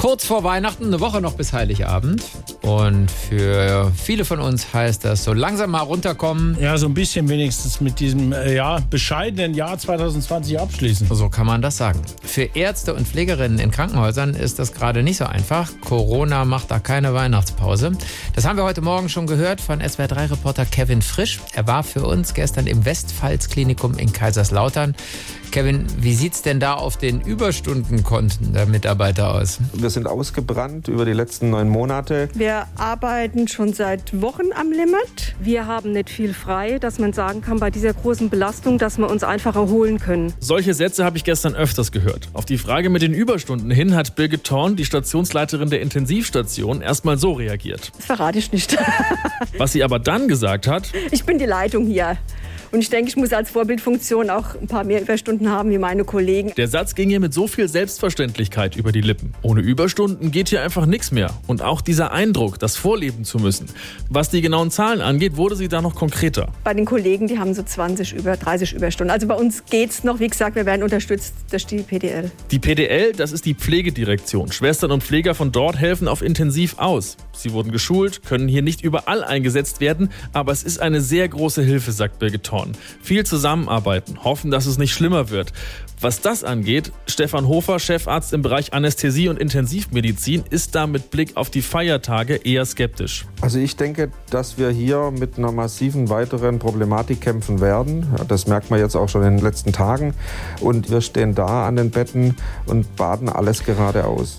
Kurz vor Weihnachten, eine Woche noch bis Heiligabend. Und für viele von uns heißt das so langsam mal runterkommen. Ja, so ein bisschen wenigstens mit diesem bescheidenen Jahr 2020 abschließen. So kann man das sagen. Für Ärzte und Pflegerinnen in Krankenhäusern ist das gerade nicht so einfach. Corona macht da keine Weihnachtspause. Das haben wir heute Morgen schon gehört von SWR3-Reporter Kevin Frisch. Er war für uns gestern im Westpfalz-Klinikum in Kaiserslautern. Kevin, wie sieht's denn da auf den Überstundenkonten der Mitarbeiter aus? Wir sind ausgebrannt über die letzten 9 Monate. Wir arbeiten schon seit Wochen am Limit. Wir haben nicht viel frei, dass man sagen kann, bei dieser großen Belastung, dass wir uns einfach erholen können. Solche Sätze habe ich gestern öfters gehört. Auf die Frage mit den Überstunden hin hat Birgit Thorn, die Stationsleiterin der Intensivstation, erstmal so reagiert. Das verrate ich nicht. Was sie aber dann gesagt hat: Ich bin die Leitung hier. Und ich denke, ich muss als Vorbildfunktion auch ein paar mehr Überstunden haben wie meine Kollegen. Der Satz ging ihr mit so viel Selbstverständlichkeit über die Lippen. Ohne Überstunden geht hier einfach nichts mehr. Und auch dieser Eindruck, das vorleben zu müssen. Was die genauen Zahlen angeht, wurde sie da noch konkreter. Bei den Kollegen, die haben so 30 Überstunden. Also bei uns geht's noch. Wie gesagt, wir werden unterstützt durch die PDL. Die PDL, das ist die Pflegedirektion. Schwestern und Pfleger von dort helfen auf Intensiv aus. Sie wurden geschult, können hier nicht überall eingesetzt werden, aber es ist eine sehr große Hilfe, sagt Birgit Thorn. Viel zusammenarbeiten, hoffen, dass es nicht schlimmer wird. Was das angeht, Stefan Hofer, Chefarzt im Bereich Anästhesie und Intensivmedizin, ist da mit Blick auf die Feiertage eher skeptisch. Also ich denke, dass wir hier mit einer massiven weiteren Problematik kämpfen werden. Das merkt man jetzt auch schon in den letzten Tagen. Und wir stehen da an den Betten und baden alles gerade aus.